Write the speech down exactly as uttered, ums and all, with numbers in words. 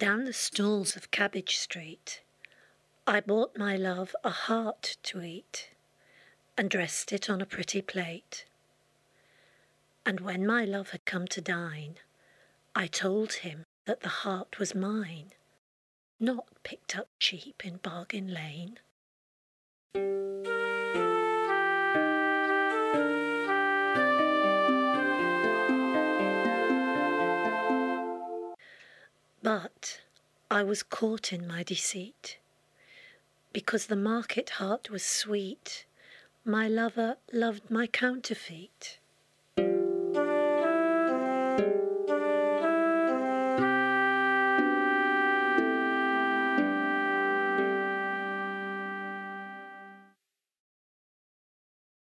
Down the stalls of Cabbage Street, I bought my love a heart to eat, and dressed it on a pretty plate. And when my love had come to dine, I told him that the heart was mine, not picked up cheap in Bargain Lane. But I was caught in my deceit, because the market heart was sweet, my lover loved my counterfeit.